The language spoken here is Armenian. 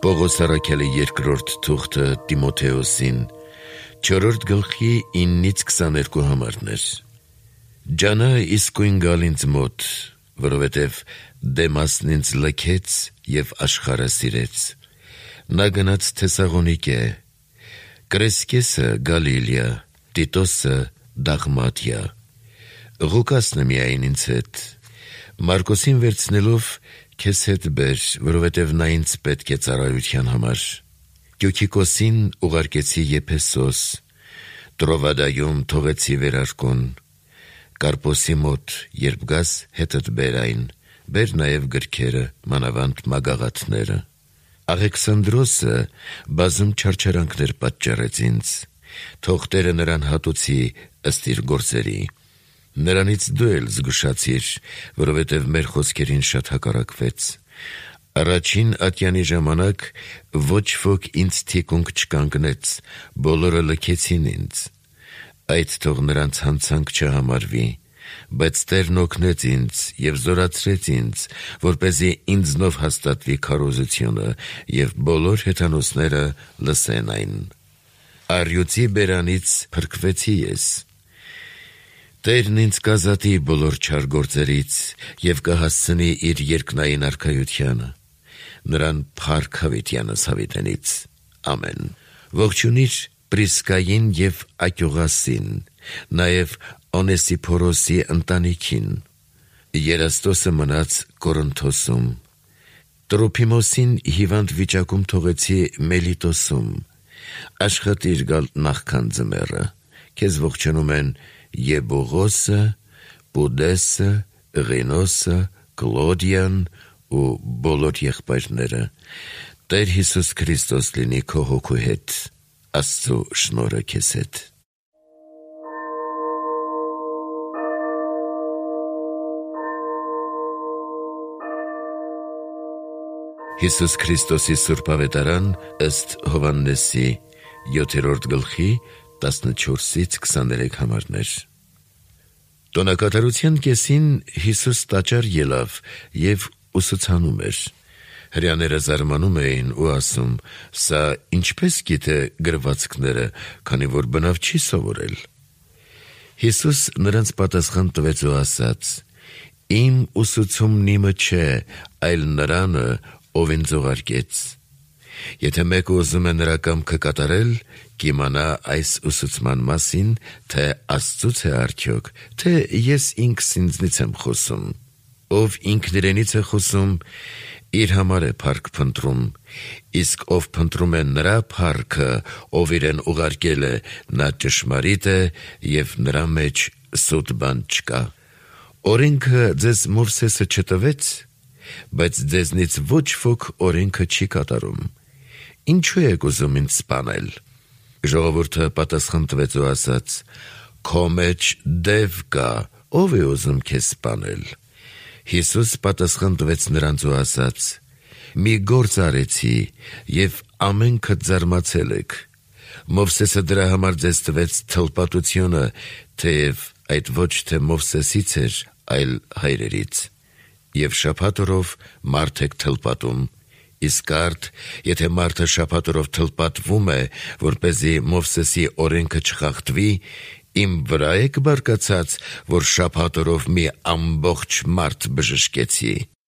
Պողոս առաքյալի երկրորդ թուղթը Տիմոթեոսին 4-րդ գլխի 9-ից 22 համարներ։ Ջանա իսկույն գալ ինձ մոտ, որովհետև Դեմասն ինձ լքեց և աշխարհը սիրեց։ Նա գնաց Թեսաղոնիկե, Կրեսկեսը Գալիլիա, Տիտոսը Դաղմատիա, Ղուկասն միայն ինձ հետ։ Մարկոսին վերցնելով քեզ հետ բեր, որովհետև նա ինձ պետք է ծառայության համար։ Տյուքիկոսին ուղարկեցի Եփեսոս, Տրովադայում թողեցի վերարկուն։ Կարպոսի մոտ երբ գաս, հետդ բեր այն, բեր նաև գրքերը, մանավանդ մագաղաթները։ Աղեքսանդրոսը բազում չարչարանքներ պատճառեց ինձ, թող Տերը նրան հատուցի ըստ իր գործերի։ Նրանից դու էլ զգուշացիր, որովհետև մեր խոսքերին շատ հակառակվեց։ Առաջին ատյանի ժամանակ ոչ ոք ինձ թիկունք չկանգնեց, բոլորը լքեցին ինձ։ Այդ թող նրանց հանցանք չհամարվի, բայց Տերն օգնեց ինձ և զորացրեց ինձ, որպեսզի ինձնով հաստատվի քարոզությունը և բոլոր հեթանոսները լսեն այն։ Առյուծի բերանից փրկվեցի ես։ Տերն ինձ կազատի բոլոր չար գործերից և կհասցնի իր երկնային արքայությանը, նրան փառք հավիտյանս հավիտենից։ Ամեն։ Ողջունիր Պրիսկային և Ակյուղասին, նաև Օնեսիփորոսի ընտանիքին։ Երաստոսը մնաց Կորինթոսում։ Տրոփիմոսին հիվանդ վիճակում թողեցի Մելիտոսում։ Աշխատիր գալ նախքան ձմեռը։ Քեզ ողջունում են Եբուղոսը, Պուդեսը, Ղինոսը, Կլոդիան ու բոլոր եղբայրները։ Տեր Հիսուս Քրիստոս լինի քո հոգու հետ։ Աստծո շնորհը քեզ հետ։ Հիսուս Քրիստոսի Սուրբ Ավետարան ըստ Հովհաննեսի 7-րդ գլխի 14-ից 23 համարներ։ Տոնակատարության կեսին Հիսուս տաճար ելավ և ուսուցանում էր։ Հրեաները զարմանում էին ու ասում. «Սա ինչպես գիտե գրվածքները, քանի որ բնավ չի սովորել»։ Հիսուս նրանց պատասխան տվեց ու ասաց. «Իմ ուսուցումն իմը չէ, այլ նրանը, ով ինձ ուղարկեց։ Եթե մեկը ուզում է նրա կամքը կատարել, կիմանա այս ուսուցման մասին, թե Աստծուց է արդյոք, թե ես ինքս ինձնից եմ խոսում։ Ով ինքն իրենից է խոսում, իր համար է փառք փնտրում, իսկ ով փնտրում է նրա փառքը, ով իրեն ուղարկել է, նա ճշմարիտ է և նրա մեջ սուտ բան չկա։ Օրենքը ձեզ Մովսեսը չտվեց, բայց ձեզնից ոչ ոք օրենքը չի կատարում։ Ինչու եք ուզում ինձ սպանել»։ Ժողովուրդը պատասխան տվեց ու ասաց. «Քո մեջ դև կա, ով է ուզում քեզ սպանել»։ Հիսուս պատասխան տվեց նրանց ու ասաց. «Մի գործ արեցի, և ամենքդ զարմացել եք։ Մովսեսը դրա համար ձեզ տվեց թլպատությունը, թեև այդ ոչ թե Մովսեսից էր, այլ հայրերից։ Եվ շաբաթ օրով մարդ եք թլպատում, իսկ արդ, եթե մարդը շաբաթ օրով թլպատվում է, որպեսզի Մովսեսի օրենքը չխախտվի, իմ վրա եք բարկացած, որ շաբաթ օրով մի ամբողջ մարդ բժշկեցի։